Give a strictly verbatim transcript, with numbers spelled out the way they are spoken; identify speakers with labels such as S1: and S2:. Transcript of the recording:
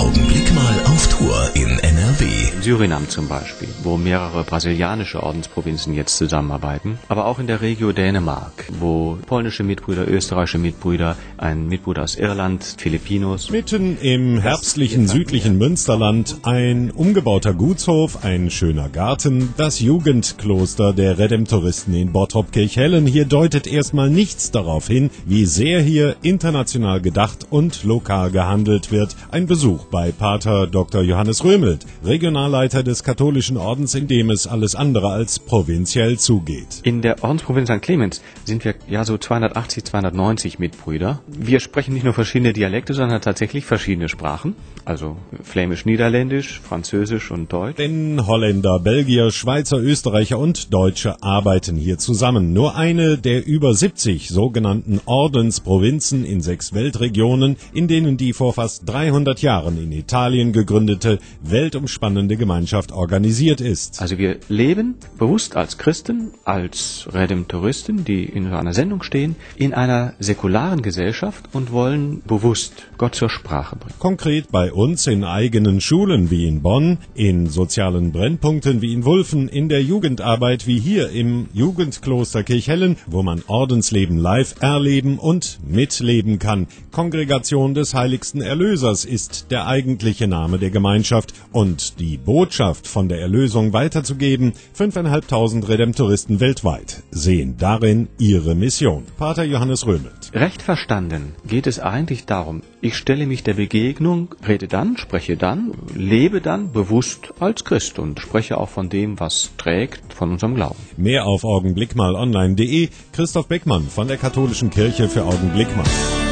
S1: Augenblick mal auf Tour in N R W.
S2: In Suriname zum Beispiel, wo mehrere brasilianische Ordensprovinzen jetzt zusammenarbeiten, aber auch in der Region Dänemark, wo polnische Mitbrüder, österreichische Mitbrüder, ein Mitbruder aus Irland, Filipinos.
S3: Mitten im herbstlichen südlichen Münsterland ein umgebauter Gutshof, ein schöner Garten, das Jugendkloster der Redemptoristen in Bottrop-Kirchhellen. Hier deutet erstmal nichts darauf hin, wie sehr hier international gedacht und lokal gehandelt wird. Ein Besuch bei Pater Doktor Johannes Römelt, Regionalleiter des katholischen Ordens, in dem es alles andere als provinziell zugeht.
S2: In der Ordensprovinz Sankt Clemens sind wir ja so zweihundertachtzig, zweihundertneunzig Mitbrüder. Wir sprechen nicht nur verschiedene Dialekte, sondern tatsächlich verschiedene Sprachen, also Flämisch-Niederländisch, Französisch und Deutsch.
S3: Denn Holländer, Belgier, Schweizer, Österreicher und Deutsche arbeiten hier zusammen. Nur eine der über siebzig sogenannten Ordensprovinzen in sechs Weltregionen, in denen die vor fast dreihundert Jahren in Italien gegründete weltumspannende Gemeinschaft organisiert ist.
S2: Also wir leben bewusst als Christen, als Redemptoristen, die in so einer Sendung stehen, in einer säkularen Gesellschaft und wollen bewusst Gott zur Sprache bringen.
S3: Konkret bei uns in eigenen Schulen wie in Bonn, in sozialen Brennpunkten wie in Wulfen, in der Jugendarbeit wie hier im Jugendkloster Kirchhellen, wo man Ordensleben live erleben und mitleben kann. Kongregation des Heiligsten Erlösers ist der eigentliche Name der Gemeinschaft, und die Botschaft von der Erlösung weiterzugeben, fünftausendfünfhundert Redemptoristen weltweit sehen darin ihre Mission. Pater Johannes Römelt.
S2: Recht verstanden geht es eigentlich darum, ich stelle mich der Begegnung, rede dann, spreche dann, lebe dann bewusst als Christ und spreche auch von dem, was trägt, von unserem Glauben.
S3: Mehr auf augenblickmalonline punkt de. Christoph Beckmann von der Katholischen Kirche für Augenblick mal.